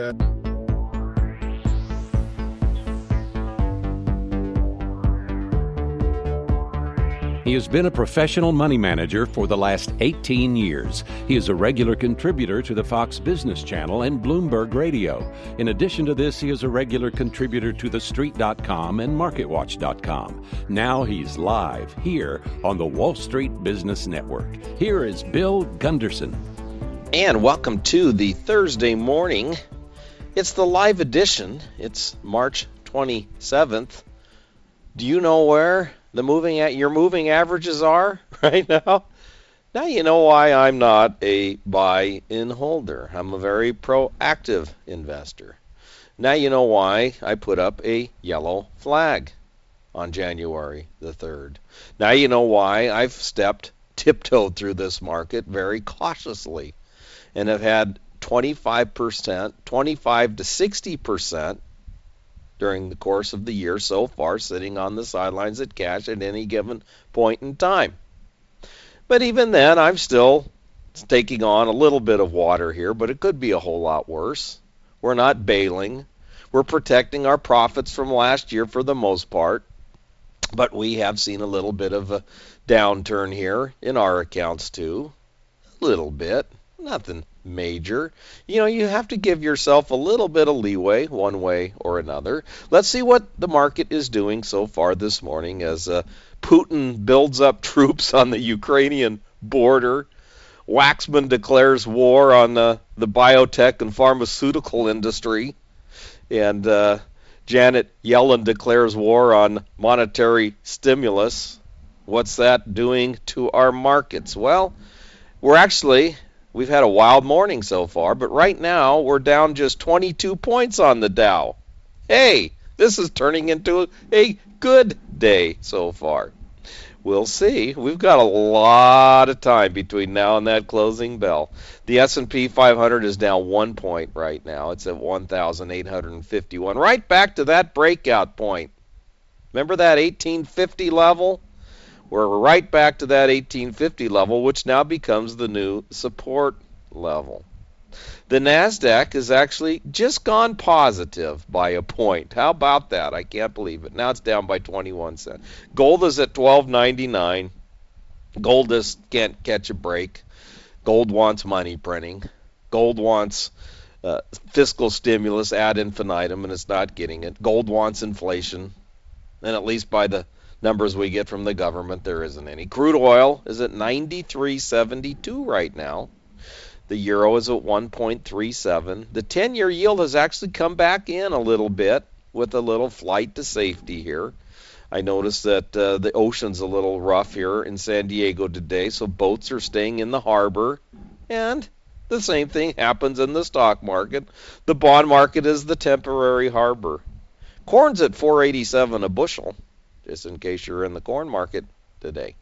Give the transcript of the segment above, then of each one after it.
He has been a professional money manager for the last 18 years. He is a regular contributor to the Fox Business Channel and Bloomberg Radio. In addition to this, he is a regular contributor to TheStreet.com and MarketWatch.com. Now he's live here on the Wall Street Business Network. Here is Bill Gunderson. And welcome to the Thursday morning. It's the live edition. It's March 27th. Do you know where your moving averages are right now? Now you know why I'm not a buy-in holder. I'm a very proactive investor. Now you know why I put up a yellow flag on January the 3rd. Now you know why I've tiptoed through this market very cautiously and have had 25%, 25 to 60% during the course of the year so far, sitting on the sidelines at cash at any given point in time. But even then, I'm still taking on a little bit of water here, but it could be a whole lot worse. We're not bailing. We're protecting our profits from last year for the most part, but we have seen a little bit of a downturn here in our accounts too. A little bit. Nothing major. You have to give yourself a little bit of leeway one way or another. Let's see what the market is doing so far this morning as Putin builds up troops on the Ukrainian border. Waxman declares war on the biotech and pharmaceutical industry. And Janet Yellen declares war on monetary stimulus. What's that doing to our markets? Well, we've had a wild morning so far, but right now we're down just 22 points on the Dow. Hey, this is turning into a good day so far. We'll see. We've got a lot of time between now and that closing bell. The S&P 500 is down 1 point right now. It's at 1,851. Right back to that breakout point. Remember that 1850 level? We're right back to that 1850 level, which now becomes the new support level. The NASDAQ has actually just gone positive by a point. How about that? I can't believe it. Now it's down by 21 cents. Gold is at $12.99. Gold just can't catch a break. Gold wants money printing. Gold wants fiscal stimulus ad infinitum, and it's not getting it. Gold wants inflation, and at least by the numbers we get from the government, there isn't any. Crude oil is at 93.72 right now. The euro is at 1.37. The 10-year yield has actually come back in a little bit with a little flight to safety here. I noticed that the ocean's a little rough here in San Diego today, so boats are staying in the harbor. And the same thing happens in the stock market. The bond market is the temporary harbor. Corn's at $4.87 a bushel, just in case you're in the corn market today.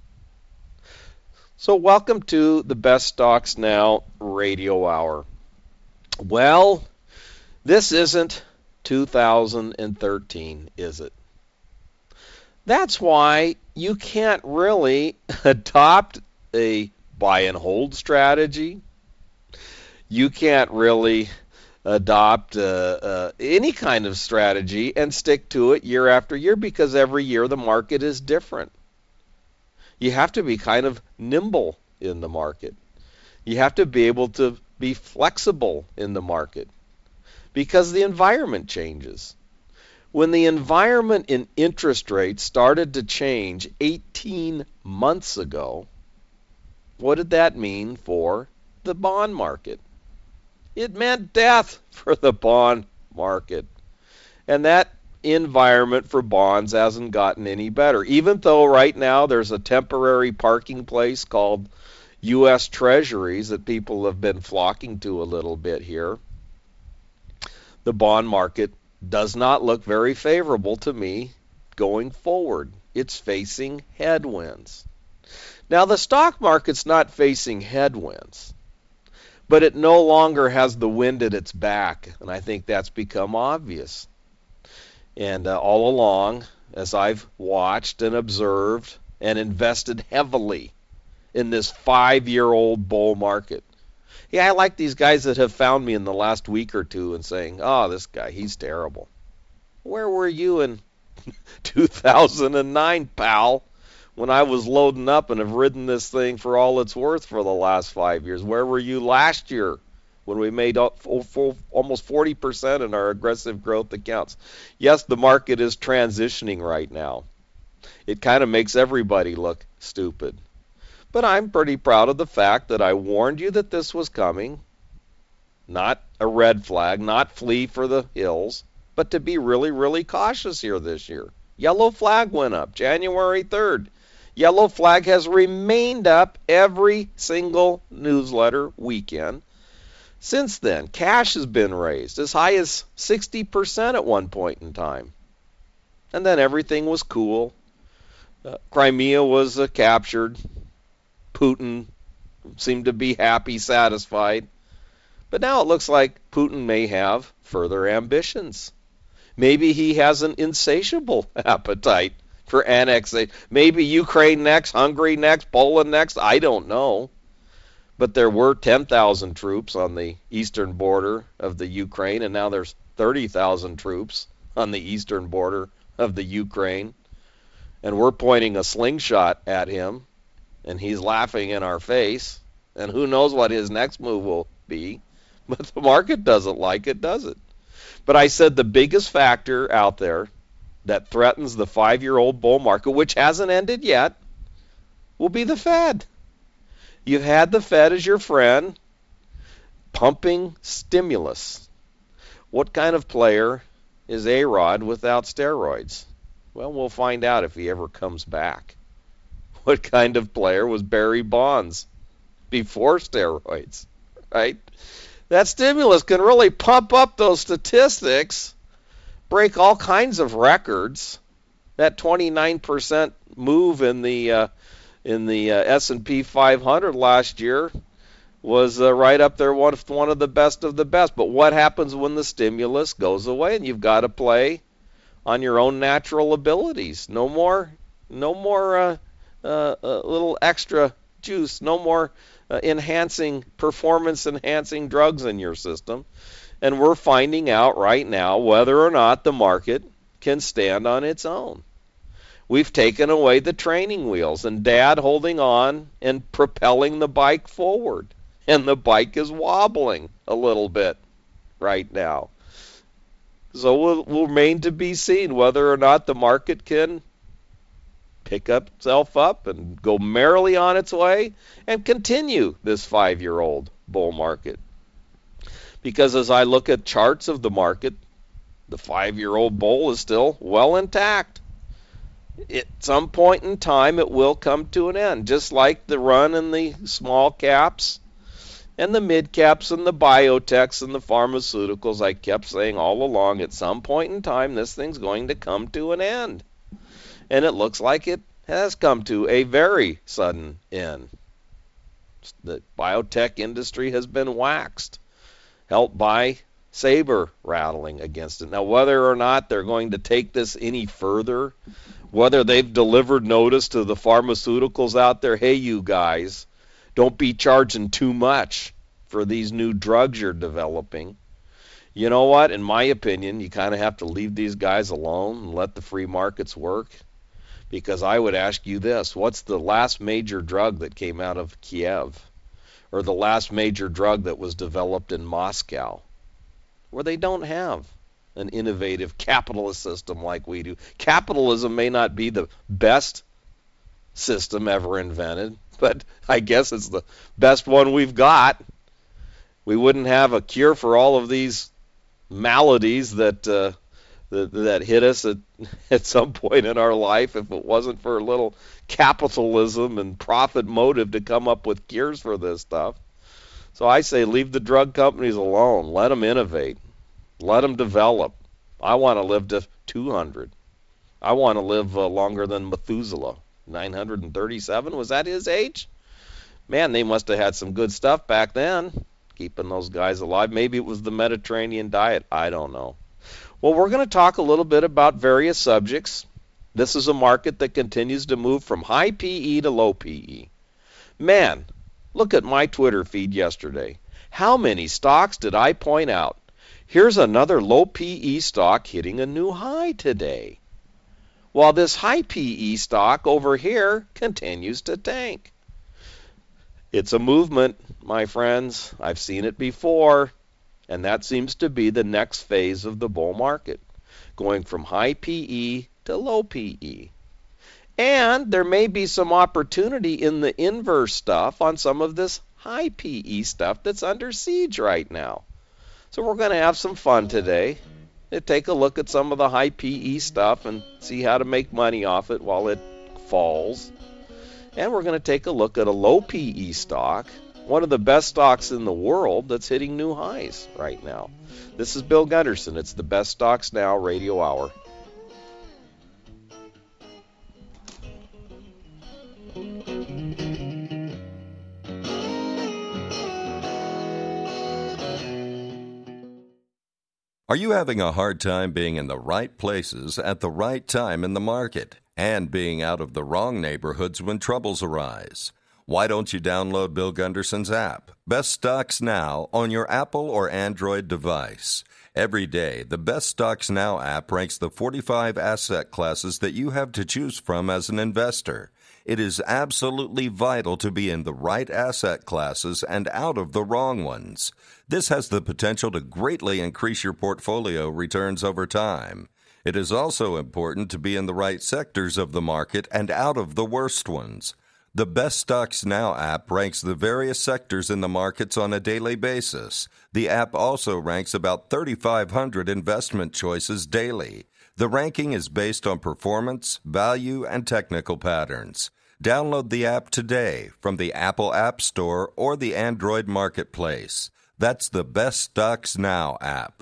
So welcome to the Best Stocks Now radio hour. Well, this isn't 2013, is it? That's why you can't really adopt a buy and hold strategy. You can't really adopt any kind of strategy and stick to it year after year, because every year the market is different. You have to be kind of nimble in the market. You have to be able to be flexible in the market because the environment changes. When the environment in interest rates started to change 18 months ago, what did that mean for the bond market? It meant death for the bond market. And that environment for bonds hasn't gotten any better. Even though right now there's a temporary parking place called U.S. Treasuries that people have been flocking to a little bit here, the bond market does not look very favorable to me going forward. It's facing headwinds. Now, the stock market's not facing headwinds, but it no longer has the wind at its back, and I think that's become obvious. And all along, as I've watched and observed and invested heavily in this 5-year-old bull market, Yeah, I like these guys that have found me in the last week or two and saying, oh, this guy, he's terrible. Where were you in 2009, pal, when I was loading up and have ridden this thing for all it's worth for the last 5 years? Where were you last year when we made almost 40% in our aggressive growth accounts? Yes, the market is transitioning right now. It kind of makes everybody look stupid. But I'm pretty proud of the fact that I warned you that this was coming. Not a red flag, not flee for the hills, but to be really, really cautious here this year. Yellow flag went up January 3rd. Yellow flag has remained up every single newsletter weekend since then. Cash has been raised as high as 60% at one point in time. And then everything was cool. Crimea was captured. Putin seemed to be happy, satisfied. But now it looks like Putin may have further ambitions. Maybe he has an insatiable appetite for annexation. Maybe Ukraine next, Hungary next, Poland next, I don't know. But there were 10,000 troops on the eastern border of the Ukraine, and now there's 30,000 troops on the eastern border of the Ukraine. And we're pointing a slingshot at him, and he's laughing in our face. And who knows what his next move will be. But the market doesn't like it, does it? But I said the biggest factor out there that threatens the 5-year-old bull market, which hasn't ended yet, will be the Fed. You've had the Fed as your friend, pumping stimulus. What kind of player is A-Rod without steroids? Well, we'll find out if he ever comes back. What kind of player was Barry Bonds before steroids, right? That stimulus can really pump up those statistics, break all kinds of records. That 29% move in the S&P 500 last year was right up there, one of the best of the best. But what happens when the stimulus goes away and you've got to play on your own natural abilities? No more little extra juice. No more performance-enhancing drugs in your system. And we're finding out right now whether or not the market can stand on its own. We've taken away the training wheels, and Dad holding on and propelling the bike forward. And the bike is wobbling a little bit right now. So will remain to be seen whether or not the market can pick itself up and go merrily on its way and continue this 5-year-old bull market. Because as I look at charts of the market, the 5-year-old bull is still well intact. At some point in time, it will come to an end, just like the run in the small caps and the mid caps and the biotechs and the pharmaceuticals. I kept saying all along, at some point in time, this thing's going to come to an end. And it looks like it has come to a very sudden end. The biotech industry has been waxed, helped by saber rattling against it. Now, whether or not they're going to take this any further, whether they've delivered notice to the pharmaceuticals out there, hey, you guys, don't be charging too much for these new drugs you're developing. You know what? In my opinion, you kind of have to leave these guys alone and let the free markets work. Because I would ask you this, what's the last major drug that came out of Kiev? Or the last major drug that was developed in Moscow? Where they don't have an innovative capitalist system like we do. Capitalism may not be the best system ever invented, but I guess it's the best one we've got. We wouldn't have a cure for all of these maladies that hit us at some point in our life if it wasn't for a little capitalism and profit motive to come up with cures for this stuff. So I say leave the drug companies alone. Let them innovate. Let them develop. I want to live to 200. I want to live longer than Methuselah. 937, was that his age? Man, they must have had some good stuff back then, keeping those guys alive. Maybe it was the Mediterranean diet. I don't know. Well, we're going to talk a little bit about various subjects. This is a market that continues to move from high PE to low PE. Man, look at my Twitter feed yesterday. How many stocks did I point out? Here's another low PE stock hitting a new high today, while this high PE stock over here continues to tank. It's a movement, my friends. I've seen it before, and that seems to be the next phase of the bull market, going from high PE to low PE. And there may be some opportunity in the inverse stuff on some of this high PE stuff that's under siege right now. So we're going to have some fun today. Take a look at some of the high PE stuff and see how to make money off it while it falls. And we're going to take a look at a low PE stock, one of the best stocks in the world that's hitting new highs right now. This is Bill Gunderson. It's the Best Stocks Now Radio Hour. Are you having a hard time being in the right places at the right time in the market and being out of the wrong neighborhoods when troubles arise? Why don't you download Bill Gunderson's app, Best Stocks Now, on your Apple or Android device? Every day, the Best Stocks Now app ranks the 45 asset classes that you have to choose from as an investor. It is absolutely vital to be in the right asset classes and out of the wrong ones. This has the potential to greatly increase your portfolio returns over time. It is also important to be in the right sectors of the market and out of the worst ones. The Best Stocks Now app ranks the various sectors in the markets on a daily basis. The app also ranks about 3,500 investment choices daily. The ranking is based on performance, value, and technical patterns. Download the app today from the Apple App Store or the Android Marketplace. That's the Best Stocks Now app.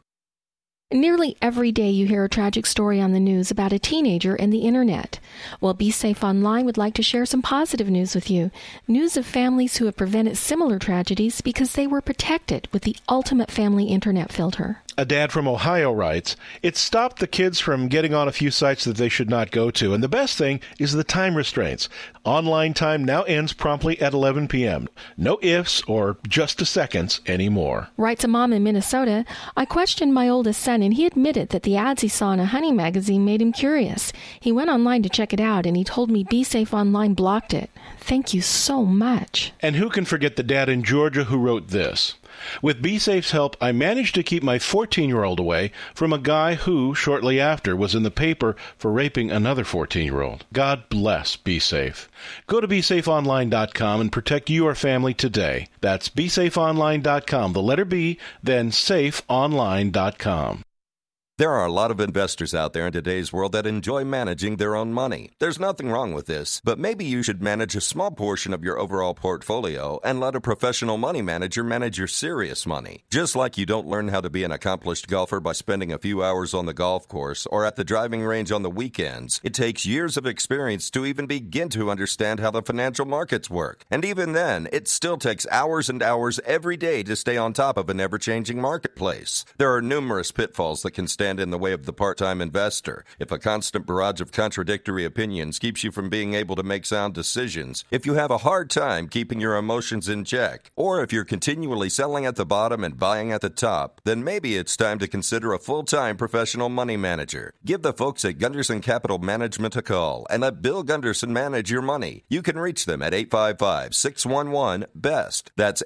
Nearly every day you hear a tragic story on the news about a teenager and the internet. Well, Be Safe Online would like to share some positive news with you. News of families who have prevented similar tragedies because they were protected with the ultimate family internet filter. A dad from Ohio writes, "It stopped the kids from getting on a few sites that they should not go to, and the best thing is the time restraints. Online time now ends promptly at 11 p.m. No ifs or just a seconds anymore." Writes a mom in Minnesota, "I questioned my oldest son, and he admitted that the ads he saw in a hunting magazine made him curious. He went online to check it out, and he told me Be Safe Online blocked it. Thank you so much." And who can forget the dad in Georgia who wrote this? "With BeSafe's help, I managed to keep my 14-year-old away from a guy who, shortly after, was in the paper for raping another 14-year-old. God bless BeSafe. Go to BeSafeOnline.com and protect your family today. That's BeSafeOnline.com, the letter B, then SafeOnline.com. There are a lot of investors out there in today's world that enjoy managing their own money. There's nothing wrong with this, but maybe you should manage a small portion of your overall portfolio and let a professional money manager manage your serious money. Just like you don't learn how to be an accomplished golfer by spending a few hours on the golf course or at the driving range on the weekends, it takes years of experience to even begin to understand how the financial markets work. And even then, it still takes hours and hours every day to stay on top of an ever-changing marketplace. There are numerous pitfalls that can stand in the way of the part-time investor. If a constant barrage of contradictory opinions keeps you from being able to make sound decisions, if you have a hard time keeping your emotions in check, or if you're continually selling at the bottom and buying at the top, then maybe it's time to consider a full-time professional money manager. Give the folks at Gunderson Capital Management a call and let Bill Gunderson manage your money. You can reach them at 855-611-BEST. That's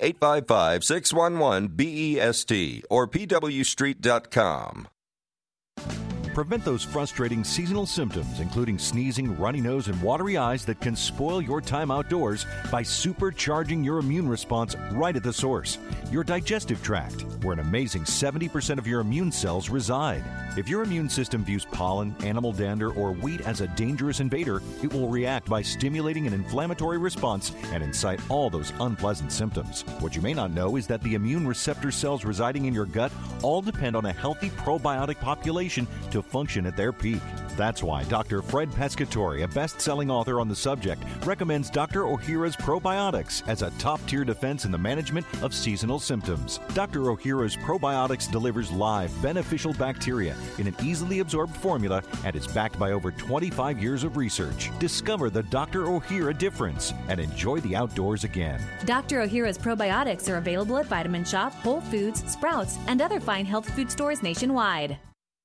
855-611-BEST or pwstreet.com. Prevent those frustrating seasonal symptoms, including sneezing, runny nose, and watery eyes that can spoil your time outdoors by supercharging your immune response right at the source, your digestive tract, where an amazing 70% of your immune cells reside. If your immune system views pollen, animal dander, or wheat as a dangerous invader, it will react by stimulating an inflammatory response and incite all those unpleasant symptoms. What you may not know is that the immune receptor cells residing in your gut all depend on a healthy probiotic population to function at their peak. That's why Dr. Fred Pescatore, a best-selling author on the subject, recommends Dr. Ohhira's Probiotics as a top-tier defense in the management of seasonal symptoms. Dr. Ohhira's Probiotics delivers live, beneficial bacteria in an easily absorbed formula and is backed by over 25 years of research. Discover the Dr. Ohhira difference and enjoy the outdoors again. Dr. Ohhira's Probiotics are available at Vitamin Shop, Whole Foods, Sprouts, and other fine health food stores nationwide.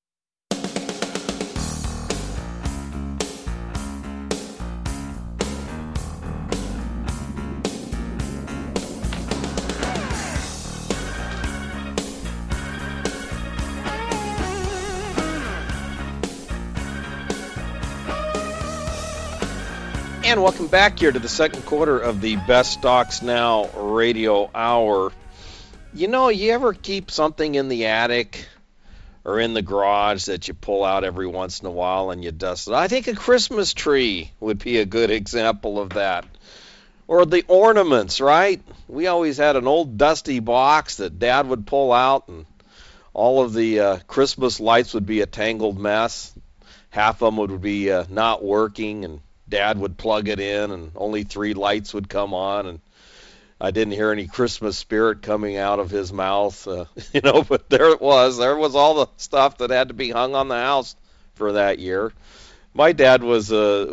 And welcome back here to the second quarter of the Best Stocks Now radio hour. You know, you ever keep something in the attic or in the garage that you pull out every once in a while and you dust it? I think a Christmas tree would be a good example of that. Or the ornaments, right? We always had an old dusty box that Dad would pull out, and all of the Christmas lights would be a tangled mess. Half of them would be not working, and Dad would plug it in, and only 3 lights would come on, and I didn't hear any Christmas spirit coming out of his mouth, but there it was. There was all the stuff that had to be hung on the house for that year. My dad was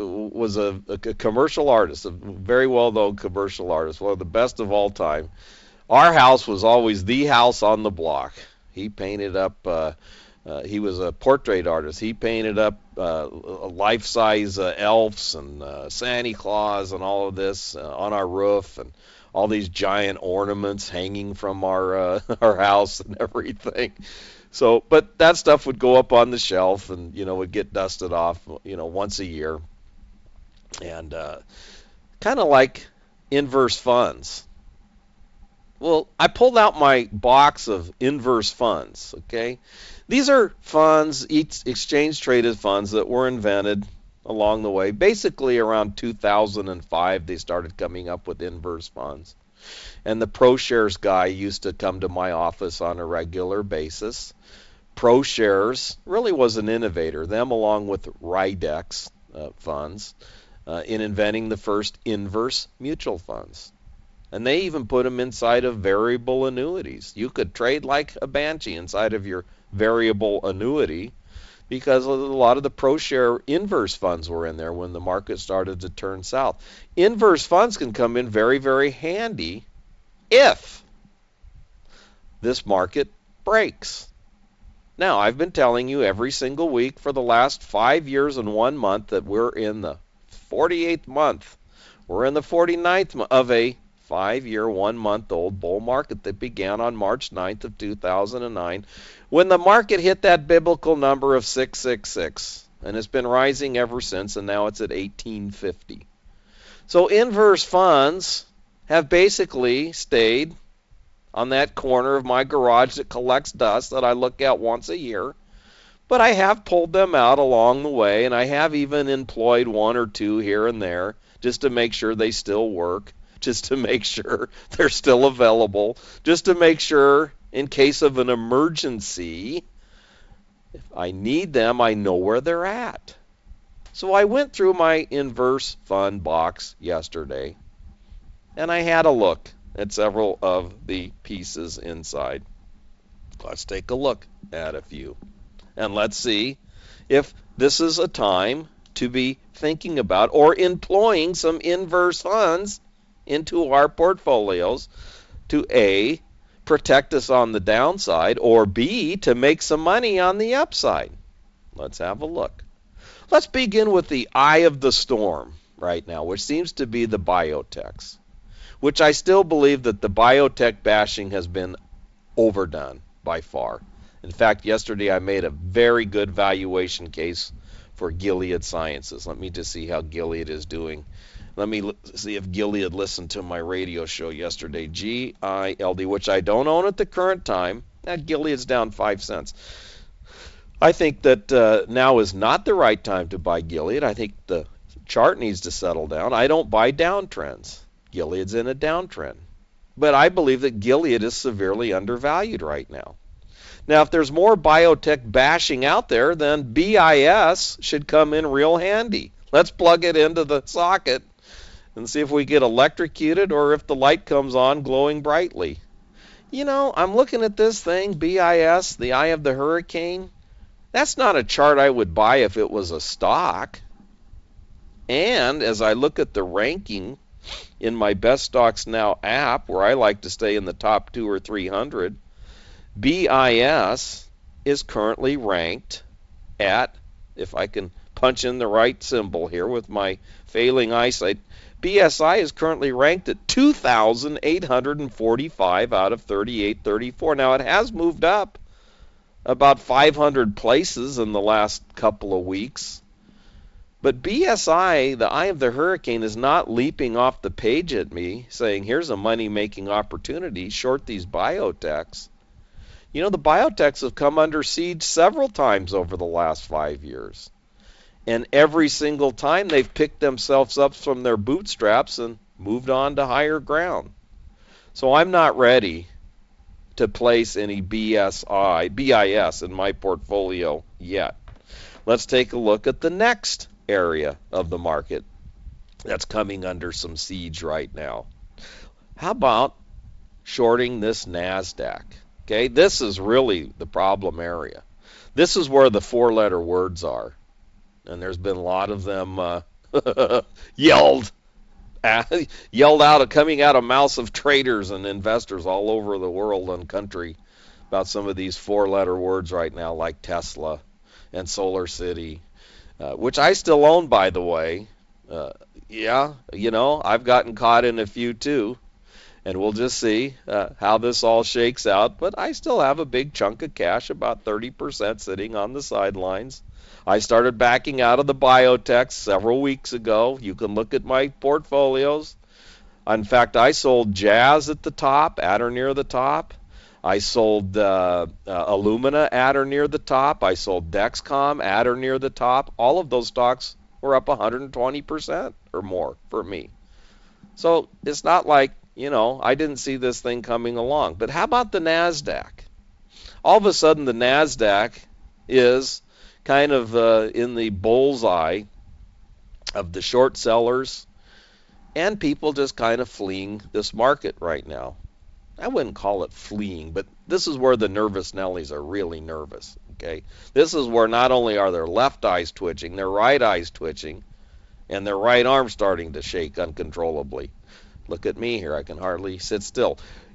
a commercial artist, a very well-known commercial artist, one of the best of all time. Our house was always the house on the block. He painted up he was a portrait artist. He painted up life-size elves and Santa Claus and all of this on our roof, and all these giant ornaments hanging from our house and everything. So, but that stuff would go up on the shelf and, would get dusted off, once a year. And kind of like inverse funds. Well, I pulled out my box of inverse funds, okay? These are funds, exchange-traded funds that were invented along the way. Basically, around 2005, they started coming up with inverse funds. And the ProShares guy used to come to my office on a regular basis. ProShares really was an innovator, them along with Ridex funds, in inventing the first inverse mutual funds. And they even put them inside of variable annuities. You could trade like a banshee inside of your variable annuity, because a lot of the ProShare inverse funds were in there when the market started to turn south. Inverse funds can come in very, very handy if this market breaks. Now, I've been telling you every single week for the last 5 years and 1 month that we're in the 48th month. We're in the 49th month of a 5-year, 1-month-old bull market that began on March 9th of 2009, when the market hit that biblical number of 666, and it's been rising ever since, and now it's at 1850. So inverse funds have basically stayed on that corner of my garage that collects dust that I look at once a year, but I have pulled them out along the way, and I have even employed 1 or 2 here and there just to make sure they still work, just to make sure they're still available, just to make sure in case of an emergency, if I need them, I know where they're at. So I went through my inverse fund box yesterday, and I had a look at several of the pieces inside. Let's take a look at a few, and let's see if this is a time to be thinking about or employing some inverse funds into our portfolios to A, protect us on the downside, or B, to make some money on the upside. Let's have a look. Let's begin with the eye of the storm right now, which seems to be the biotechs, which I still believe that the biotech bashing has been overdone by far. In fact, yesterday I made a very good valuation case for Gilead Sciences. Let me just see how Gilead is doing. Let me see if Gilead listened to my radio show yesterday, GILD, which I don't own at the current time. Gilead's down 5 cents. I think that now is not the right time to buy Gilead. I think the chart needs to settle down. I don't buy downtrends. Gilead's in a downtrend. But I believe that Gilead is severely undervalued right now. Now, if there's more biotech bashing out there, then BIS should come in real handy. Let's plug it into the socket and see if we get electrocuted or if the light comes on glowing brightly. You know, I'm looking at this thing, BIS, the Eye of the Hurricane. That's not a chart I would buy if it was a stock. And as I look at the ranking in my Best Stocks Now app, where I like to stay in the top 200 or 300, BIS is currently ranked at, if I can punch in the right symbol here with my failing eyesight, BSI is currently ranked at 2,845 out of 3834. Now, it has moved up about 500 places in the last couple of weeks. But BSI, the Eye of the Hurricane, is not leaping off the page at me saying, here's a money-making opportunity, short these biotechs. You know, the biotechs have come under siege several times over the last 5 years. And every single time they've picked themselves up from their bootstraps and moved on to higher ground. So I'm not ready to place any BIS in my portfolio yet. Let's take a look at the next area of the market that's coming under some siege right now. How about shorting this NASDAQ? Okay, this is really the problem area. This is where the four-letter words are. And there's been a lot of them yelled out, coming out of mouths of traders and investors all over the world and country about some of these four-letter words right now, like Tesla and Solar City, which I still own, by the way. Yeah, you know, I've gotten caught in a few too, and we'll just see how this all shakes out. But I still have a big chunk of cash, about 30% sitting on the sidelines. I started backing out of the biotechs several weeks ago. You can look at my portfolios. In fact, I sold Jazz at the top, at or near the top. I sold Illumina at or near the top. I sold Dexcom at or near the top. All of those stocks were up 120% or more for me. So it's not like, you know, I didn't see this thing coming along. But how about the NASDAQ? All of a sudden, the NASDAQ is kind of in the bullseye of the short sellers and people just kind of fleeing this market right now. I wouldn't call it fleeing, but this is where the nervous Nellies are really nervous. Okay, this is where not only are their left eyes twitching, their right eyes twitching, and their right arm starting to shake uncontrollably. Look at me here, I can hardly sit still.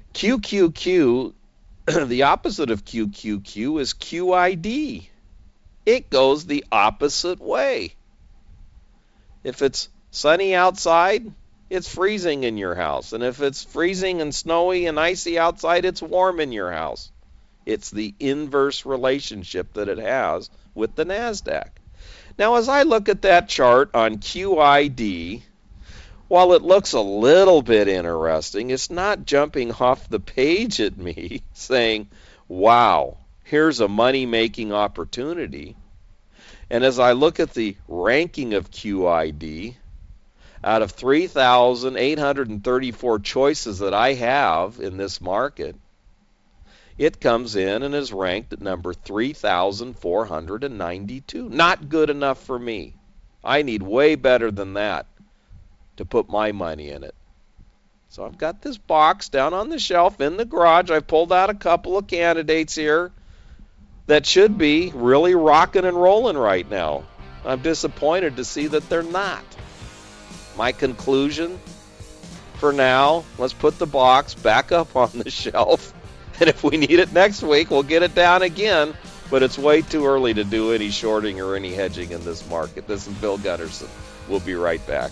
QQQ, the opposite of QQQ is QID. It goes the opposite way. If it's sunny outside, it's freezing in your house. And if it's freezing and snowy and icy outside, it's warm in your house. It's the inverse relationship that it has with the NASDAQ. Now, as I look at that chart on QID, while it looks a little bit interesting, it's not jumping off the page at me saying, wow, here's a money-making opportunity. And as I look at the ranking of QID, out of 3,834 choices that I have in this market, it comes in and is ranked at number 3,492. Not good enough for me. I need way better than that to put my money in it. So I've got this box down on the shelf in the garage. I've pulled out a couple of candidates here that should be really rocking and rolling right now. I'm disappointed to see that they're not. My conclusion for now, let's put the box back up on the shelf, and if we need it next week, we'll get it down again, but it's way too early to do any shorting or any hedging in this market. This is Bill Gunderson. We'll be right back.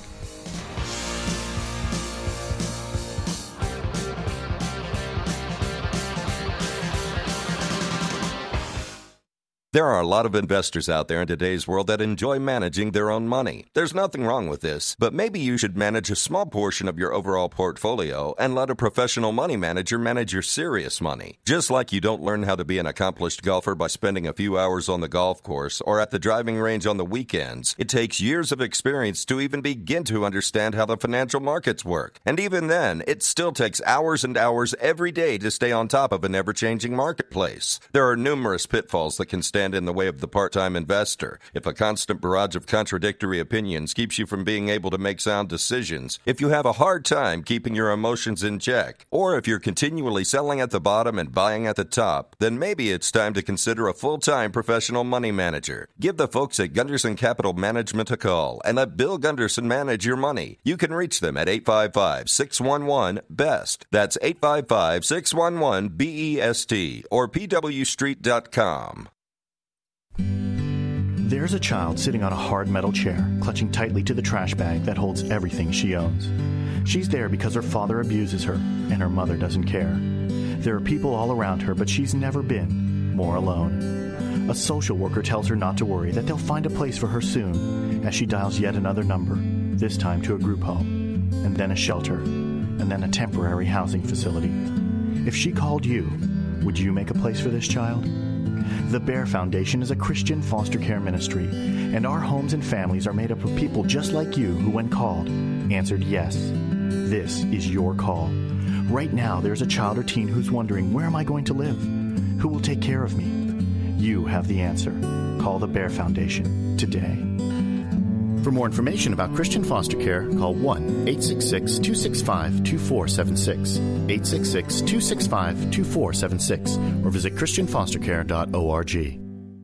There are a lot of investors out there in today's world that enjoy managing their own money. There's nothing wrong with this, but maybe you should manage a small portion of your overall portfolio and let a professional money manager manage your serious money. Just like you don't learn how to be an accomplished golfer by spending a few hours on the golf course or at the driving range on the weekends, it takes years of experience to even begin to understand how the financial markets work. And even then, it still takes hours and hours every day to stay on top of an ever-changing marketplace. There are numerous pitfalls that can stand in the way of the part-time investor. If a constant barrage of contradictory opinions keeps you from being able to make sound decisions, if you have a hard time keeping your emotions in check, or if you're continually selling at the bottom and buying at the top, then maybe it's time to consider a full-time professional money manager. Give the folks at Gunderson Capital Management a call and let Bill Gunderson manage your money. You can reach them at 855-611-BEST. That's 855-611-BEST or pwstreet.com. There's a child sitting on a hard metal chair, clutching tightly to the trash bag that holds everything she owns. She's there because her father abuses her, and her mother doesn't care. There are people all around her, but she's never been more alone. A social worker tells her not to worry, that they'll find a place for her soon, as she dials yet another number, this time to a group home, and then a shelter, and then a temporary housing facility. If she called you, would you make a place for this child? The Bear Foundation is a Christian foster care ministry, and our homes and families are made up of people just like you who, when called, answered yes. This is your call. Right now, there's a child or teen who's wondering, where am I going to live? Who will take care of me? You have the answer. Call the Bear Foundation today. For more information about Christian foster care, call 1-866-265-2476, 866-265-2476, or visit christianfostercare.org.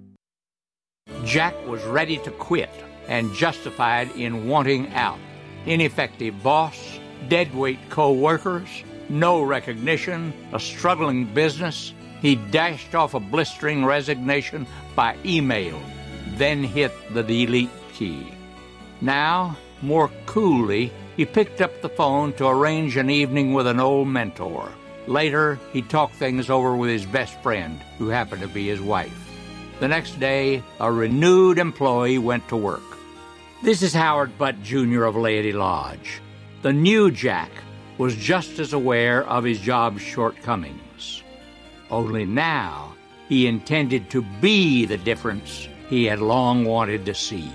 Jack was ready to quit and justified in wanting out. Ineffective boss, deadweight co-workers, no recognition, a struggling business. He dashed off a blistering resignation by email, then hit the delete key. Now, more coolly, he picked up the phone to arrange an evening with an old mentor. Later, he talked things over with his best friend, who happened to be his wife. The next day, a renewed employee went to work. This is Howard Butt, Jr. of Laity Lodge. The new Jack was just as aware of his job's shortcomings. Only now, he intended to be the difference he had long wanted to see.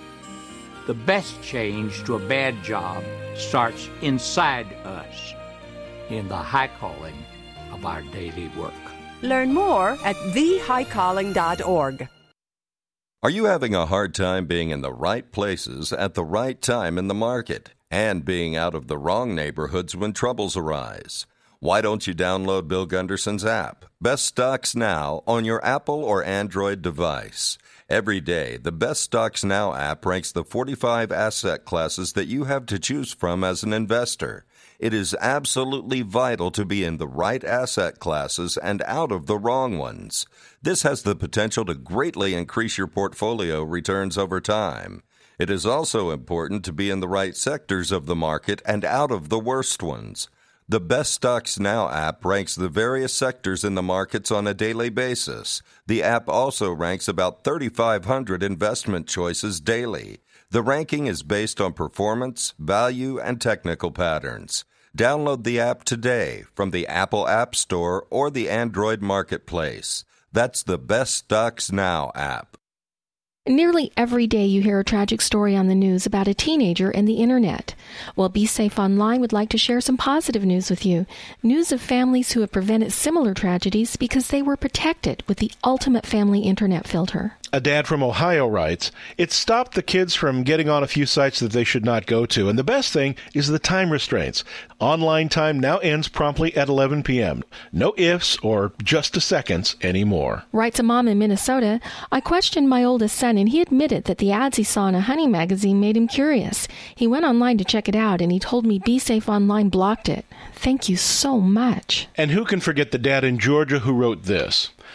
The best change to a bad job starts inside us, in the high calling of our daily work. Learn more at thehighcalling.org. Are you having a hard time being in the right places at the right time in the market and being out of the wrong neighborhoods when troubles arise? Why don't you download Bill Gunderson's app, Best Stocks Now, on your Apple or Android device? Every day, the Best Stocks Now app ranks the 45 asset classes that you have to choose from as an investor. It is absolutely vital to be in the right asset classes and out of the wrong ones. This has the potential to greatly increase your portfolio returns over time. It is also important to be in the right sectors of the market and out of the worst ones. The Best Stocks Now app ranks the various sectors in the markets on a daily basis. The app also ranks about 3,500 investment choices daily. The ranking is based on performance, value, and technical patterns. Download the app today from the Apple App Store or the Android Marketplace. That's the Best Stocks Now app. Nearly every day you hear a tragic story on the news about a teenager and the internet. Well, Be Safe Online would like to share some positive news with you. News of families who have prevented similar tragedies because they were protected with the ultimate family internet filter. A dad from Ohio writes, "It stopped the kids from getting on a few sites that they should not go to. And the best thing is the time restraints. Online time now ends promptly at 11 p.m. No ifs or just a seconds anymore." Writes a mom in Minnesota, "I questioned my oldest son and he admitted that the ads he saw in a Honey magazine made him curious. He went online to check it out and he told me Be Safe Online blocked it. Thank you so much." And who can forget the dad in Georgia who wrote this?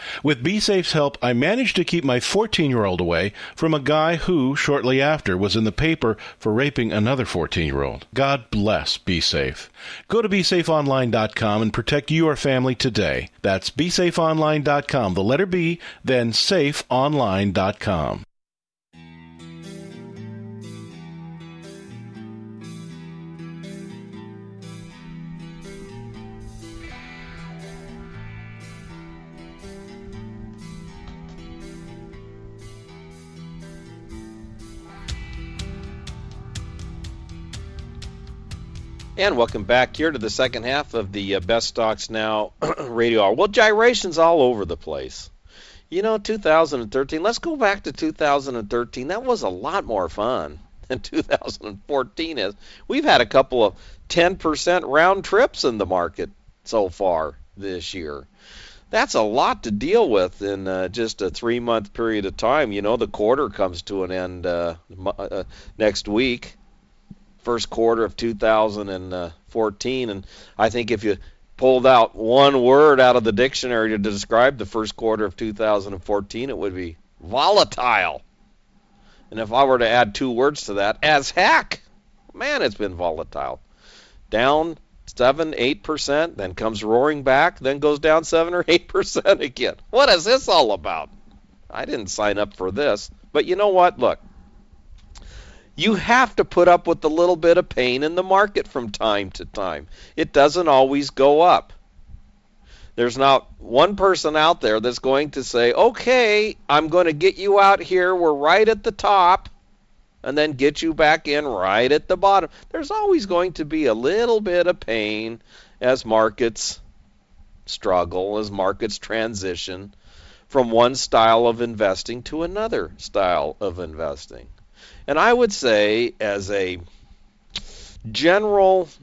With BeSafe's help, I managed to keep my 14-year-old away from a guy who, shortly after, was in the paper for raping another 14-year-old. God bless BeSafe. Go to BeSafeOnline.com and protect your family today. That's BeSafeOnline.com, the letter B, then SafeOnline.com. And welcome back here to the second half of the Best Stocks Now radio hour. Well, gyrations all over the place. 2013, let's go back to 2013. That was a lot more fun than 2014 is. We've had a couple of 10% round trips in the market so far this year. That's a lot to deal with in just a 3-month period of time. The quarter comes to an end next week. First quarter of 2014, and I think if you pulled out one word out of the dictionary to describe the first quarter of 2014, it would be volatile. And if I were to add 2 words to that, as heck, man, it's been volatile. Down 7-8%, then comes roaring back, then goes down 7 or 8% again. What is this all about? I didn't sign up for this. But you know what? Look. You have to put up with a little bit of pain in the market from time to time. It doesn't always go up. There's not one person out there that's going to say, okay, I'm going to get you out here. We're right at the top, and then get you back in right at the bottom. There's always going to be a little bit of pain as markets struggle, as markets transition from one style of investing to another style of investing. And I would say, as a general,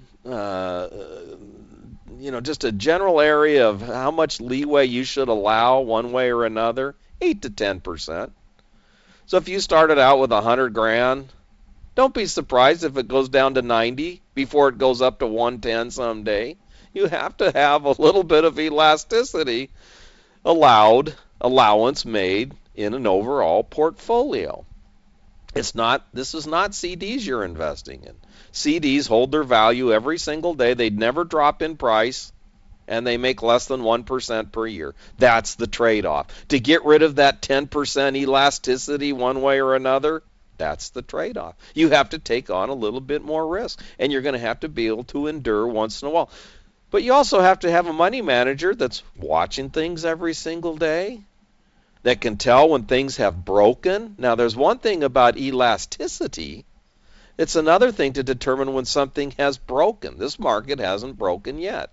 just a general area of how much leeway you should allow one way or another, 8 to 10%. So if you started out with $100,000, don't be surprised if it goes down to 90 before it goes up to 110 someday. You have to have a little bit of elasticity allowance made in an overall portfolio. This is not CDs you're investing in. CDs hold their value every single day. They never drop in price, and they make less than 1% per year. That's the trade-off. To get rid of that 10% elasticity one way or another, that's the trade-off. You have to take on a little bit more risk, and you're going to have to be able to endure once in a while. But you also have to have a money manager that's watching things every single day, that can tell when things have broken. Now, there's one thing about elasticity. It's another thing to determine when something has broken. This market hasn't broken yet.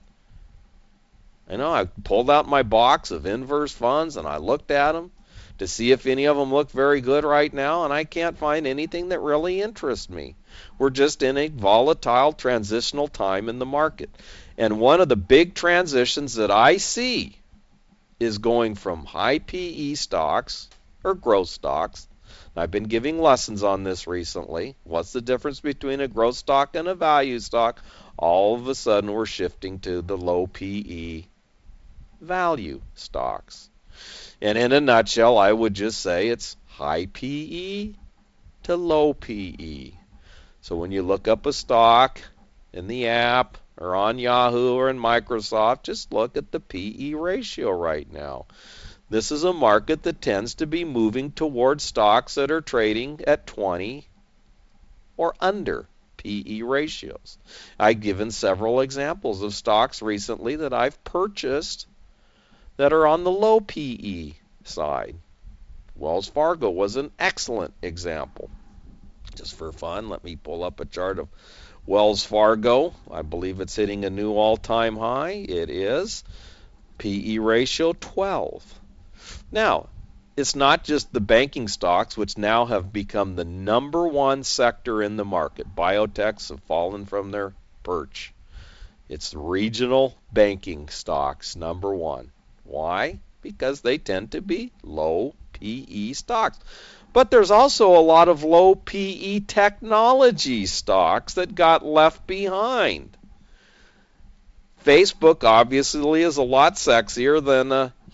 I pulled out my box of inverse funds, and I looked at them to see if any of them look very good right now, and I can't find anything that really interests me. We're just in a volatile, transitional time in the market. And one of the big transitions that I see is going from high PE stocks or growth stocks. I've been giving lessons on this recently. What's the difference between a growth stock and a value stock? All of a sudden we're shifting to the low PE value stocks. And in a nutshell, I would just say it's high PE to low PE. So when you look up a stock in the app, or on Yahoo or in Microsoft, just look at the PE ratio right now. This is a market that tends to be moving towards stocks that are trading at 20 or under PE ratios. I've given several examples of stocks recently that I've purchased that are on the low PE side. Wells Fargo was an excellent example. Just for fun, let me pull up a chart of Wells Fargo. I believe it's hitting a new all-time high. It is. PE ratio 12. Now, it's not just the banking stocks, which now have become the number one sector in the market. Biotechs have fallen from their perch. It's regional banking stocks, number one. Why? Because they tend to be low PE stocks. But there's also a lot of low PE technology stocks that got left behind. Facebook obviously is a lot sexier than a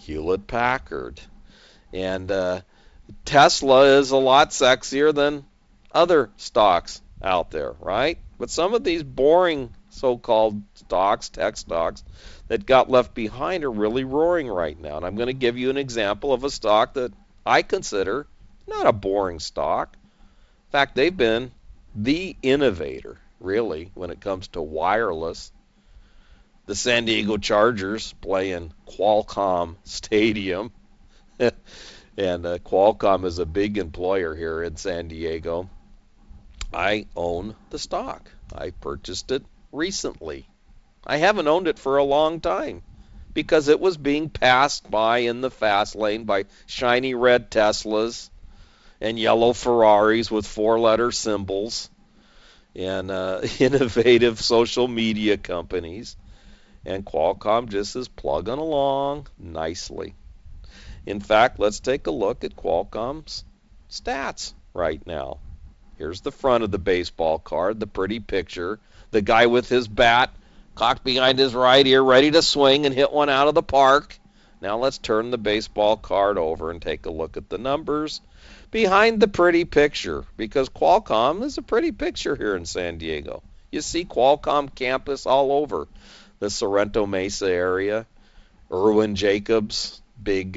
Hewlett-Packard. And Tesla is a lot sexier than other stocks out there, right? But some of these boring so-called stocks, tech stocks, that got left behind are really roaring right now. And I'm going to give you an example of a stock that I consider not a boring stock. In fact, they've been the innovator, really, when it comes to wireless. The San Diego Chargers play in Qualcomm Stadium. And Qualcomm is a big employer here in San Diego. I own the stock. I purchased it recently. I haven't owned it for a long time because it was being passed by in the fast lane by shiny red Teslas and yellow Ferraris with four-letter symbols and innovative social media companies. And Qualcomm just is plugging along nicely. In fact, let's take a look at Qualcomm's stats right now. Here's the front of the baseball card, the pretty picture. The guy with his bat cocked behind his right ear, ready to swing and hit one out of the park. Now let's turn the baseball card over and take a look at the numbers behind the pretty picture, because Qualcomm is a pretty picture here in San Diego. You see Qualcomm campus all over the Sorrento Mesa area. Irwin Jacobs, big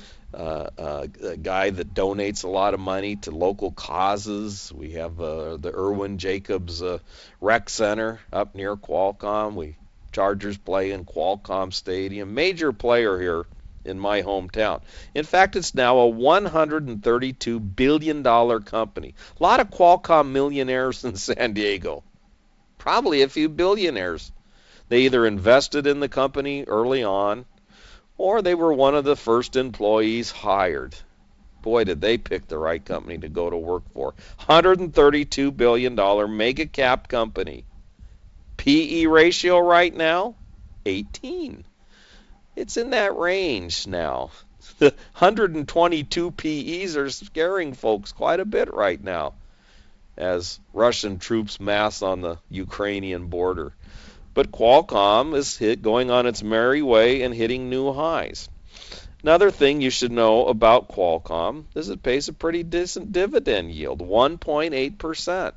guy that donates a lot of money to local causes. We have the Irwin Jacobs Rec Center up near Qualcomm. Chargers play in Qualcomm Stadium. Major player here in my hometown. In fact, it's now a $132 billion company. A lot of Qualcomm millionaires in San Diego. Probably a few billionaires. They either invested in the company early on, or they were one of the first employees hired. Boy, did they pick the right company to go to work for. $132 billion mega cap company. PE ratio right now, 18. It's in that range now. The 122 PEs are scaring folks quite a bit right now as Russian troops mass on the Ukrainian border. But Qualcomm is going on its merry way and hitting new highs. Another thing you should know about Qualcomm is it pays a pretty decent dividend yield, 1.8%.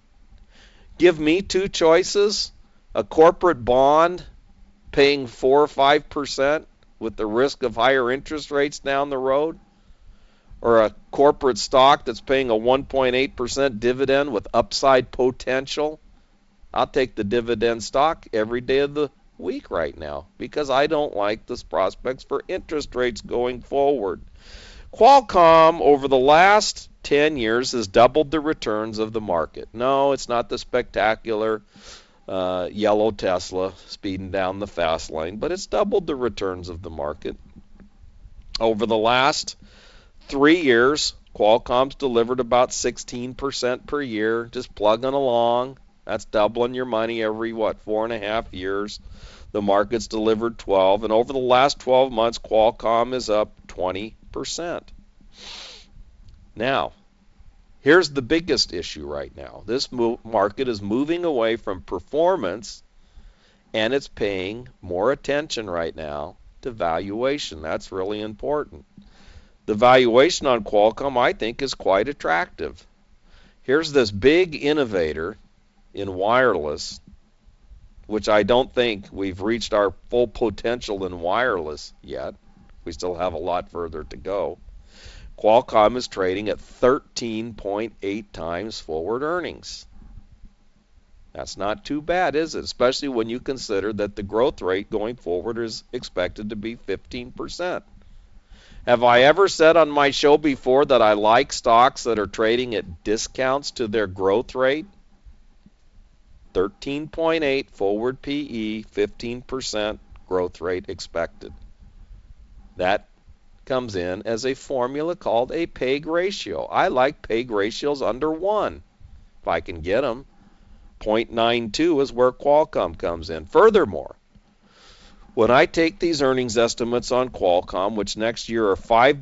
Give me two choices, a corporate bond paying 4 or 5% with the risk of higher interest rates down the road, or a corporate stock that's paying a 1.8% dividend with upside potential. I'll take the dividend stock every day of the week right now because I don't like the prospects for interest rates going forward. Qualcomm over the last 10 years has doubled the returns of the market. No, it's not the spectacular yellow Tesla speeding down the fast lane, but it's doubled the returns of the market. Over the last 3 years, Qualcomm's delivered about 16% per year, just plugging along. That's doubling your money every, 4.5 years. The market's delivered 12, and over the last 12 months, Qualcomm is up 20%. Now, here's the biggest issue right now. This market is moving away from performance, and it's paying more attention right now to valuation. That's really important. The valuation on Qualcomm, I think, is quite attractive. Here's this big innovator in wireless, which I don't think we've reached our full potential in wireless yet. We still have a lot further to go. Qualcomm is trading at 13.8 times forward earnings. That's not too bad, is it? Especially when you consider that the growth rate going forward is expected to be 15%. Have I ever said on my show before that I like stocks that are trading at discounts to their growth rate? 13.8 forward PE, 15% growth rate expected. That comes in as a formula called a PEG ratio. I like PEG ratios under 1 if I can get them. 0.92 is where Qualcomm comes in. Furthermore, when I take these earnings estimates on Qualcomm, which next year are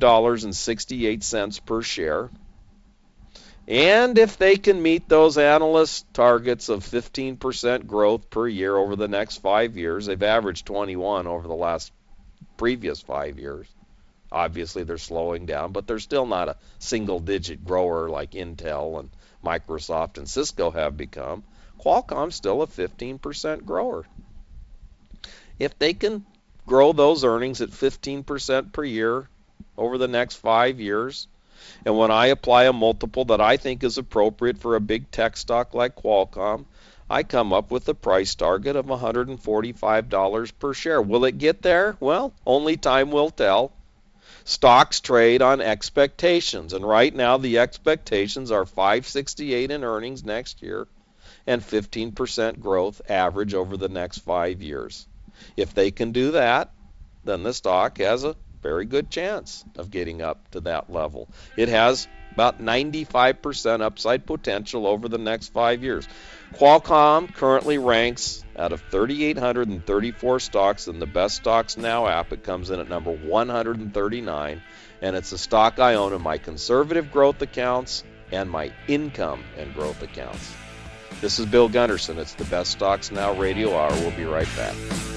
$5.68 per share, and if they can meet those analyst targets of 15% growth per year over the next 5 years, they've averaged 21 over the last previous 5 years. Obviously, they're slowing down, but they're still not a single-digit grower like Intel and Microsoft and Cisco have become. Qualcomm's still a 15% grower. If they can grow those earnings at 15% per year over the next 5 years, and when I apply a multiple that I think is appropriate for a big tech stock like Qualcomm, I come up with a price target of $145 per share. Will it get there? Well, only time will tell. Stocks trade on expectations, and right now the expectations are $5.68 in earnings next year and 15% growth average over the next 5 years. If they can do that, then the stock has a very good chance of getting up to that level. It has about 95% upside potential over the next 5 years. Qualcomm currently ranks out of 3,834 stocks in the Best Stocks Now app. It comes in at number 139, and it's a stock I own in my conservative growth accounts and my income and growth accounts. This is Bill Gunderson. It's the Best Stocks Now Radio Hour. We'll be right back.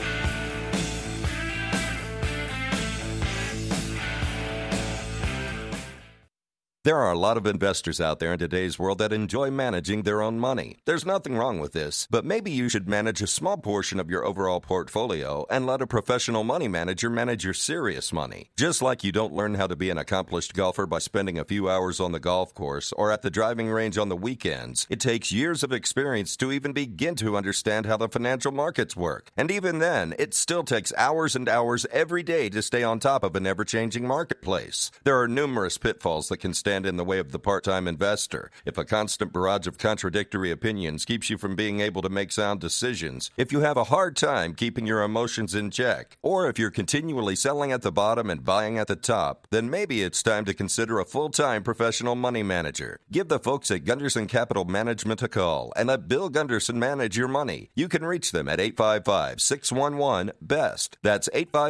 There are a lot of investors out there in today's world that enjoy managing their own money. There's nothing wrong with this, but maybe you should manage a small portion of your overall portfolio and let a professional money manager manage your serious money. Just like you don't learn how to be an accomplished golfer by spending a few hours on the golf course or at the driving range on the weekends, it takes years of experience to even begin to understand how the financial markets work. And even then, it still takes hours and hours every day to stay on top of an ever-changing marketplace. There are numerous pitfalls that can stand in the way of the part-time investor. If a constant barrage of contradictory opinions keeps you from being able to make sound decisions, if you have a hard time keeping your emotions in check, or if you're continually selling at the bottom and buying at the top, then maybe it's time to consider a full-time professional money manager. Give the folks at Gunderson Capital Management a call and let Bill Gunderson manage your money. You can reach them at 855-611-BEST. That's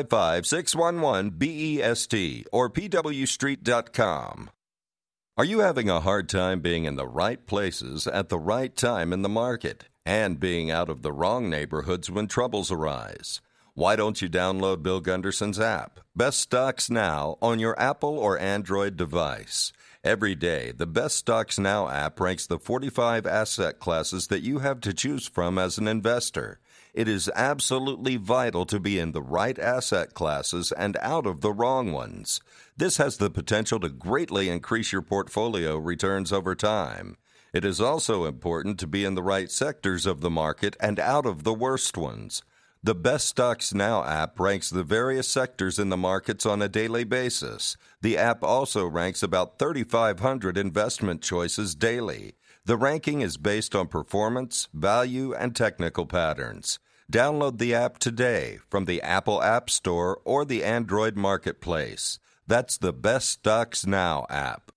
855-611-BEST or pwstreet.com. Are you having a hard time being in the right places at the right time in the market and being out of the wrong neighborhoods when troubles arise? Why don't you download Bill Gunderson's app, Best Stocks Now, on your Apple or Android device? Every day, the Best Stocks Now app ranks the 45 asset classes that you have to choose from as an investor. It is absolutely vital to be in the right asset classes and out of the wrong ones. This has the potential to greatly increase your portfolio returns over time. It is also important to be in the right sectors of the market and out of the worst ones. The Best Stocks Now app ranks the various sectors in the markets on a daily basis. The app also ranks about 3,500 investment choices daily. The ranking is based on performance, value, and technical patterns. Download the app today from the Apple App Store or the Android Marketplace. That's the Best Stocks Now app.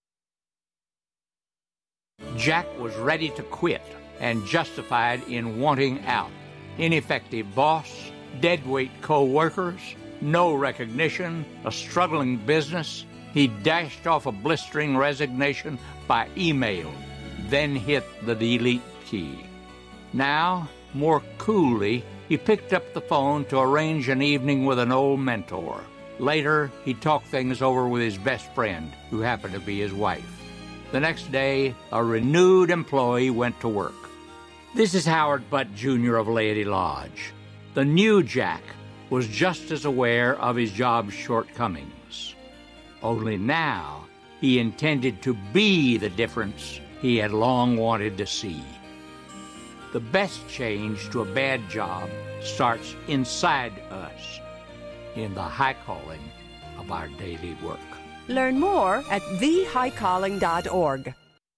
Jack was ready to quit and justified in wanting out. Ineffective boss, deadweight co-workers, no recognition, a struggling business. He dashed off a blistering resignation by email, then hit the delete key. Now, more coolly, he picked up the phone to arrange an evening with an old mentor. Later, he talked things over with his best friend, who happened to be his wife. The next day, a renewed employee went to work. This is Howard Butt, Jr. of Laity Lodge. The new Jack was just as aware of his job's shortcomings. Only now, he intended to be the difference he had long wanted to see. The best change to a bad job starts inside us, in the high calling of our daily work. Learn more at thehighcalling.org.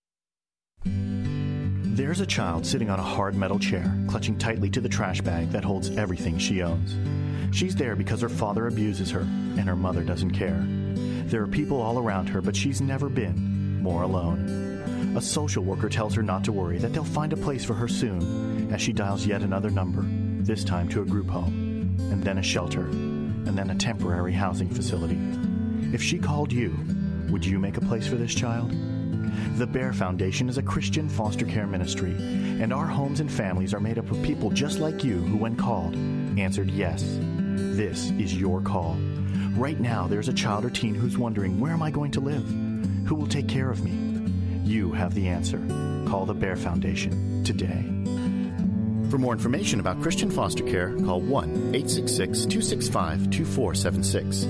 There's a child sitting on a hard metal chair, clutching tightly to the trash bag that holds everything she owns. She's there because her father abuses her, and her mother doesn't care. There are people all around her, but she's never been more alone. A social worker tells her not to worry, that they'll find a place for her soon, as she dials yet another number, this time to a group home, and then a shelter, and then a temporary housing facility. If she called you, would you make a place for this child? The Bear Foundation is a Christian foster care ministry, and our homes and families are made up of people just like you who, when called, answered yes. This is your call. Right now, there's a child or teen who's wondering, where am I going to live? Who will take care of me? You have the answer. Call the Bear Foundation today. For more information about Christian foster care, call 1-866-265-2476,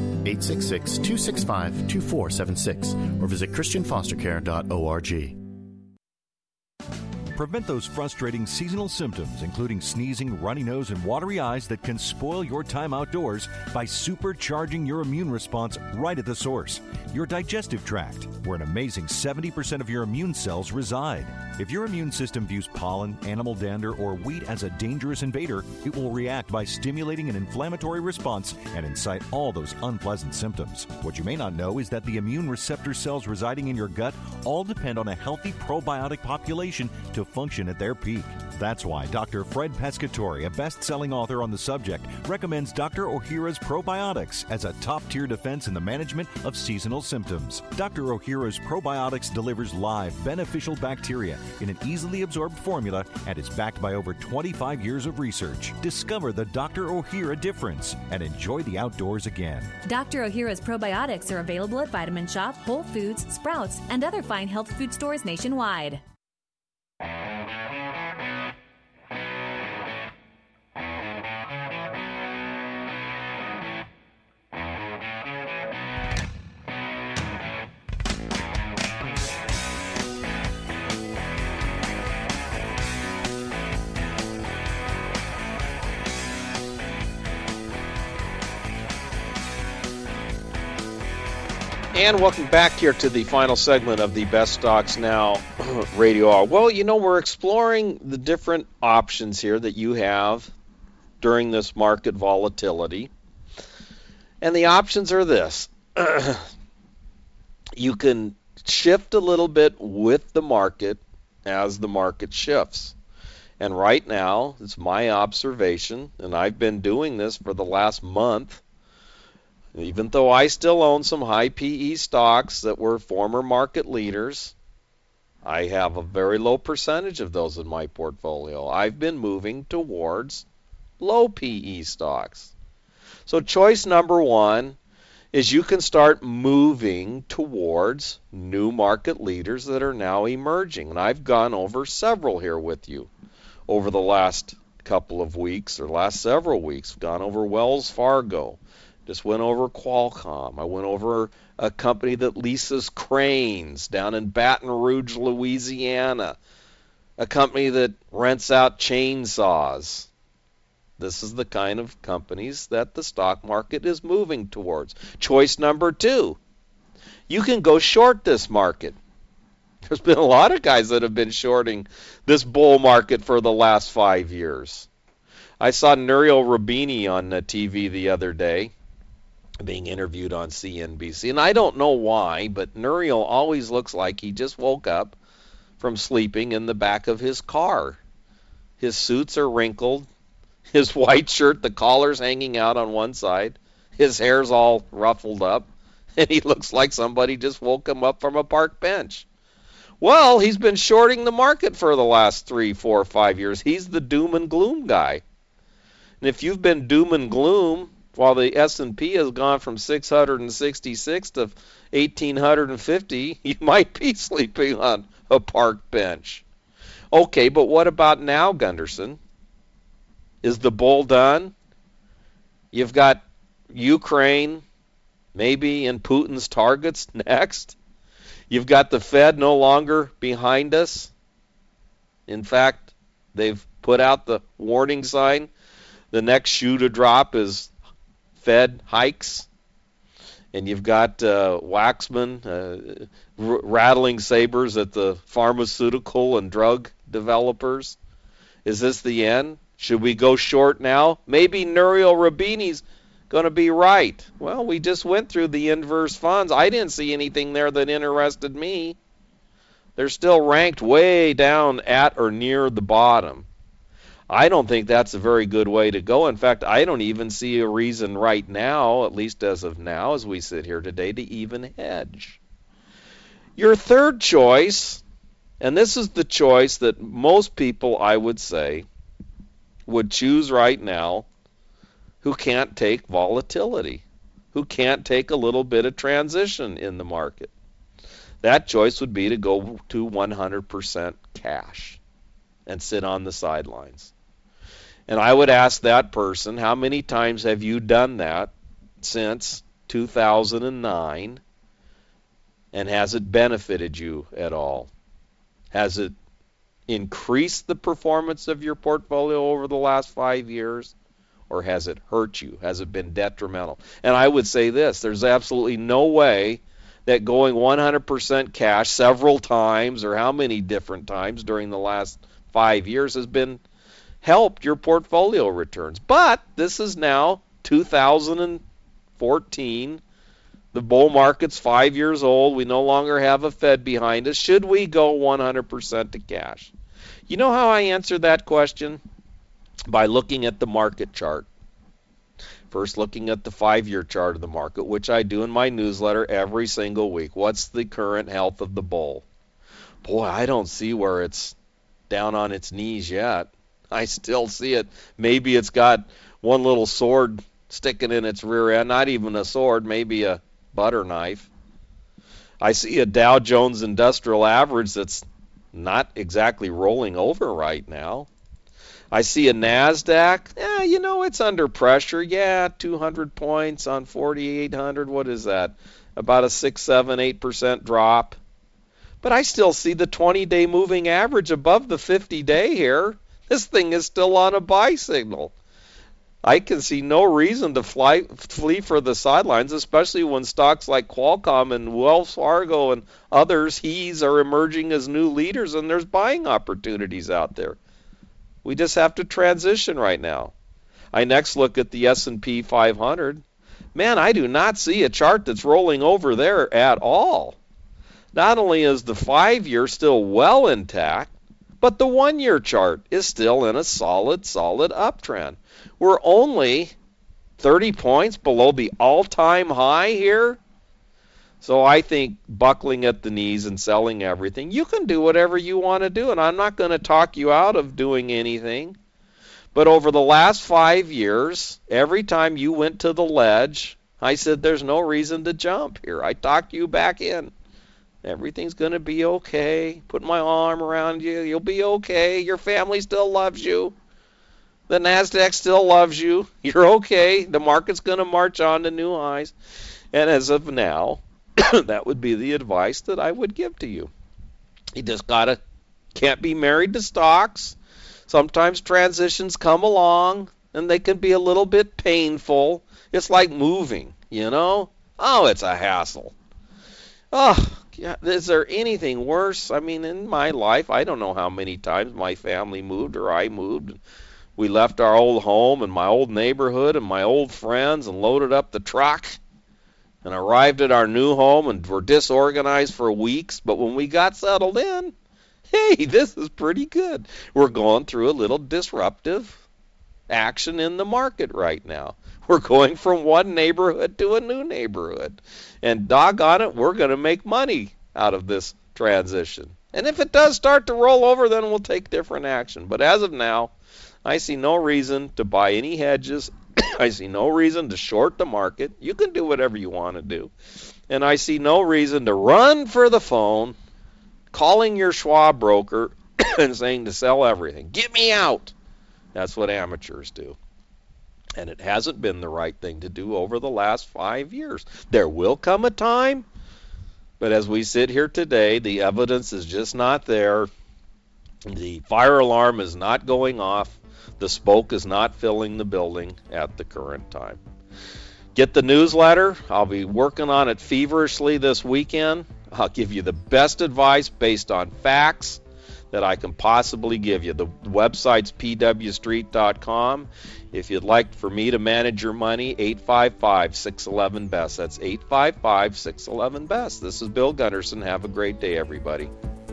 866-265-2476, or visit christianfostercare.org. Prevent those frustrating seasonal symptoms, including sneezing, runny nose, and watery eyes that can spoil your time outdoors by supercharging your immune response right at the source, your digestive tract, where an amazing 70% of your immune cells reside. If your immune system views pollen, animal dander, or wheat as a dangerous invader, it will react by stimulating an inflammatory response and incite all those unpleasant symptoms. What you may not know is that the immune receptor cells residing in your gut all depend on a healthy probiotic population to function at their peak. That's why Dr. Fred Pescatore, a best-selling author on the subject, recommends Dr. Ohhira's Probiotics as a top-tier defense in the management of seasonal symptoms. Dr. Ohhira's Probiotics delivers live, beneficial bacteria in an easily absorbed formula and is backed by over 25 years of research. Discover the Dr. Ohhira difference and enjoy the outdoors again. Dr. Ohhira's Probiotics are available at Vitamin Shop, Whole Foods, Sprouts, and other fine health food stores nationwide. And welcome back here to the final segment of the Best Stocks Now radio hour. Well, we're exploring the different options here that you have during this market volatility. And the options are this. You can shift a little bit with the market as the market shifts. And right now, it's my observation, and I've been doing this for the last month, even though I still own some high PE stocks that were former market leaders, I have a very low percentage of those in my portfolio. I've been moving towards low PE stocks. So choice number one is you can start moving towards new market leaders that are now emerging. And I've gone over several here with you over the last couple of weeks or last several weeks. I've gone over Wells Fargo. Just went over Qualcomm. I went over a company that leases cranes down in Baton Rouge, Louisiana. A company that rents out chainsaws. This is the kind of companies that the stock market is moving towards. Choice number two, you can go short this market. There's been a lot of guys that have been shorting this bull market for the last 5 years. I saw Nouriel Roubini on TV the other day, being interviewed on CNBC. And I don't know why, but Nouriel always looks like he just woke up from sleeping in the back of his car. His suits are wrinkled. His white shirt, the collar's hanging out on one side. His hair's all ruffled up. And he looks like somebody just woke him up from a park bench. Well, he's been shorting the market for the last 3, 4, 5 years. He's the doom and gloom guy. And if you've been doom and gloom while the S&P has gone from 666 to 1,850, you might be sleeping on a park bench. Okay, but what about now, Gunderson? Is the bull done? You've got Ukraine maybe in Putin's targets next. You've got the Fed no longer behind us. In fact, they've put out the warning sign. The next shoe to drop is Fed hikes, and you've got Waxman rattling sabers at the pharmaceutical and drug developers. Is this the end? Should we go short now? Maybe Nouriel Roubini's going to be right. Well, we just went through the inverse funds. I didn't see anything there that interested me. They're still ranked way down at or near the bottom. I don't think that's a very good way to go. In fact, I don't even see a reason right now, at least as of now, as we sit here today, to even hedge. Your third choice, and this is the choice that most people, I would say, would choose right now, who can't take volatility, who can't take a little bit of transition in the market. That choice would be to go to 100% cash and sit on the sidelines. And I would ask that person, how many times have you done that since 2009? And has it benefited you at all? Has it increased the performance of your portfolio over the last 5 years? Or has it hurt you? Has it been detrimental? And I would say this, there's absolutely no way that going 100% cash several times, or how many different times during the last 5 years, has been helped your portfolio returns. But this is now 2014. The bull market's 5 years old. We no longer have a Fed behind us. Should we go 100% to cash? You know how I answer that question? By looking at the market chart. First, looking at the 5-year chart of the market, which I do in my newsletter every single week. What's the current health of the bull? Boy, I don't see where it's down on its knees yet. I still see it. Maybe it's got one little sword sticking in its rear end. Not even a sword, maybe a butter knife. I see a Dow Jones Industrial Average that's not exactly rolling over right now. I see a NASDAQ. It's under pressure. 200 points on 4,800. What is that? About a 6, 7, 8% drop. But I still see the 20-day moving average above the 50-day here. This thing is still on a buy signal. I can see no reason to flee for the sidelines, especially when stocks like Qualcomm and Wells Fargo and others, are emerging as new leaders, and there's buying opportunities out there. We just have to transition right now. I next look at the S&P 500. Man, I do not see a chart that's rolling over there at all. Not only is the 5-year still well intact, but the 1-year chart is still in a solid uptrend. We're only 30 points below the all-time high here. So I think buckling at the knees and selling everything, you can do whatever you want to do, and I'm not going to talk you out of doing anything. But over the last 5 years, every time you went to the ledge, I said there's no reason to jump here. I talked you back in. Everything's going to be okay. Put my arm around you. You'll be okay. Your family still loves you. The NASDAQ still loves you. You're okay. The market's going to march on to new highs. And as of now, that would be the advice that I would give to you. You just can't be married to stocks. Sometimes transitions come along, and they can be a little bit painful. It's like moving, Oh, it's a hassle. Oh, yeah, is there anything worse? I mean, in my life, I don't know how many times my family moved or I moved. We left our old home and my old neighborhood and my old friends and loaded up the truck and arrived at our new home and were disorganized for weeks. But when we got settled in, hey, this is pretty good. We're going through a little disruptive action in the market right now. We're going from one neighborhood to a new neighborhood. And doggone it, we're going to make money out of this transition. And if it does start to roll over, then we'll take different action. But as of now, I see no reason to buy any hedges. I see no reason to short the market. You can do whatever you want to do. And I see no reason to run for the phone, calling your Schwab broker and saying to sell everything. Get me out. That's what amateurs do. And it hasn't been the right thing to do over the last 5 years. There will come a time, but as we sit here today, the evidence is just not there. The fire alarm is not going off. The smoke is not filling the building at the current time. Get the newsletter. I'll be working on it feverishly this weekend. I'll give you the best advice based on facts that I can possibly give you. The website's pwstreet.com. If you'd like for me to manage your money, 855-611-BEST. That's 855-611-BEST. This is Bill Gunderson. Have a great day, everybody.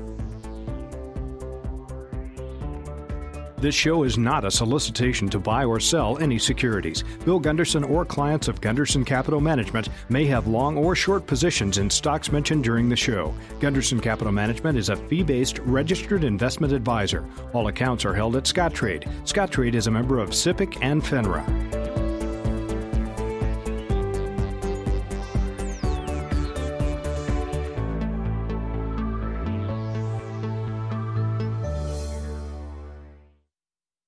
This show is not a solicitation to buy or sell any securities. Bill Gunderson or clients of Gunderson Capital Management may have long or short positions in stocks mentioned during the show. Gunderson Capital Management is a fee-based registered investment advisor. All accounts are held at Scottrade. Scottrade is a member of SIPC and FINRA.